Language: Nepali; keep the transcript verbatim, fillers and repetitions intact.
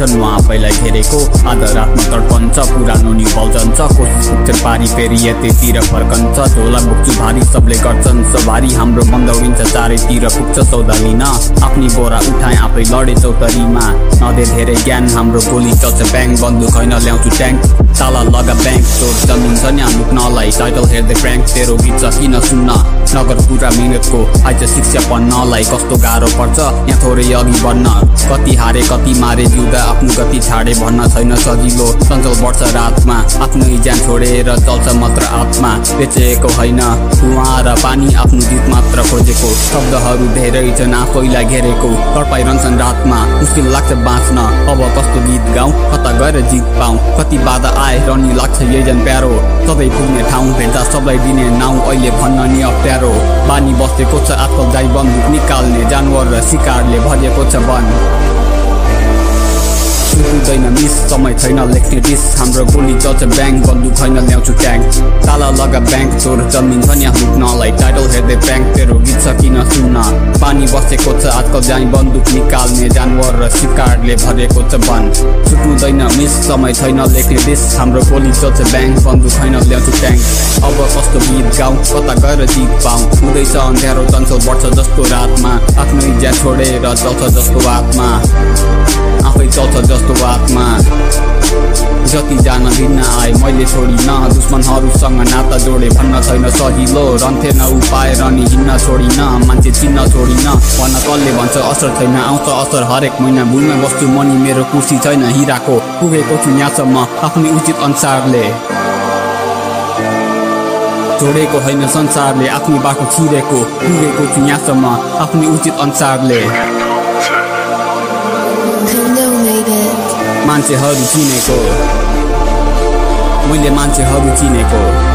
छन् म आफैलाई घेरेको आधा रातमा तडपन्छ पुरानो नि बल्झन्छ कोसिस पुग्छन् पारी फेरि यतैतिर फर्कन्छ झोला बोक्छु भारी सबले गर्छन् सवारी हाम्रो बन्द हुन्छ चारैतिर पुग्छ सौदा लिन आफ्नी बोरा उठाए आफै लडे चौतरीमा नदे धेरै ज्ञान हाम्रो गोली चल्छ ब्याङ बन्दुक होइन ल्याउँछु ट्याङ्क ताला लगा ब्याङ्क चोर जमिन छ यहाँ लुक्नलाई टाइटल हेर्दै प्र्याङ्क तेरो गीत छ किन सुन्न नगर पुरा मिहिनेतको आइज शिक्षा पढ्नलाई कस्तो गाह्रो पर्छ यहाँ थोरै अघि बढ्न कति हारे कति मारे जिउँदा आफ्नो गति छाडे भन्न छैन सजिलो चञ्चल वर्ष रातमा आफ्नो ज्यान छोडेर चल्छ मात्र आत्मा बेचेको होइन धुवा र पानी आफ्नो जित मात्र खोजेको शब्दहरू धेरै छन् आफैलाई घेरेको तडपाइरहन्छन् रातमा मुस्किल लाग्छ बाँच्न अब कस्तो गीत गाउँ कता गएर जित पाऊँ कति बाधा आए रनी लाग्छ यही प्यारो सबै पुग्ने ठाउँ भेट्दा सबलाई दिने नाउँ अहिले भन्न नि अप्ठ्यारो बानी बसेको छ आजकल गाई बन्दुक निकाल्ने जानवर र शिकारले भरिएको छ वन सुत्दैन मिस समय छैन लेख्ने डिस हाम्रो गोली चल्छ ब्याङ्क बन्दुक होइन ल्याउँछु ट्याङ्क ताला लगा ब्याङ्क चोर जमिन छ यहाँ लुक्नलाई टाइटल हेर्दै प्र्याङ्क तेरो गीत छ किन सुन्न पानी बसेको छ आजकल जाई बन्दुक निकाल्ने जानवर र शिकारले भरेको छ वन सुत्दैन मिस समय छैन लेख्ने डिस हाम्रो गोली चल्छ ब्याङ्क बन्दुक होइन ल्याउँछु ट्याङ्क अब कस्तो गीत गाउँ कता गएर जित पाऊँ हुँदैछ अँध्यारो चञ्चल वर्ष जस्तो रातमा आफ्नो इज्जा छोडेर चल्छ जस्तो आत्मा आफै चल्छ जस्तो आत्मा जति जान दिन आए मैले छोडिन दुश्मनहरूसँग नाता जोडे भन्न छैन सजिलो रन्थे न उपाय रनी हिँड्न छोडिन मान्छे चिन्न छोडिन भन्न कसले भन्छ असर छैन आउँछ असर हरेक महिना भुइँमा बस्छु मनी मेरो कुर्सी छैन हिराको पुगेको छु यहाँसम्म आफ्नै उचित अनुसारले जोडेको होइन संसारले आफ्नो बाटो छिरेको पुगेको छु यहाँसम्म आफ्नै उचित अनुसारले मान्छेहरू चिनेको मैले मान्छेहरू चिनेको